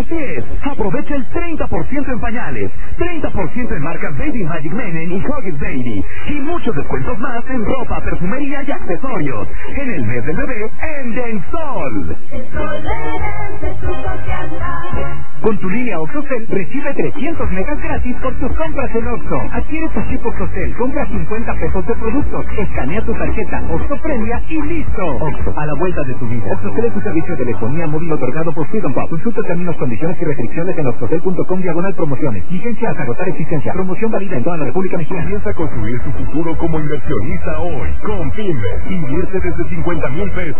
Así es, aprovecha el 30% en pañales, 30% en marcas Baby Magic Menen y Huggies Baby, y muchos descuentos más en ropa, perfumería y accesorios. En el mes del bebé, en Densol. Con tu línea OXXOCEL recibe 300 megas gratis por tus compras en Oxxo. Adquiere tu chip OXXOCEL, compra 50 pesos de productos, escanea tu tarjeta OXXO Premia y listo. Oxxo, a la vuelta de tu vida. OXXOCEL es un servicio de telefonía móvil otorgado por Freedom Pop. Consulta términos, condiciones y restricciones en oxxocel.com/promociones. Vigencia hasta agotar existencia. Promoción válida en toda la República Mexicana. Comienza a construir tu futuro como inversionista hoy. Con Pyme. Invierte desde 50,000 pesos.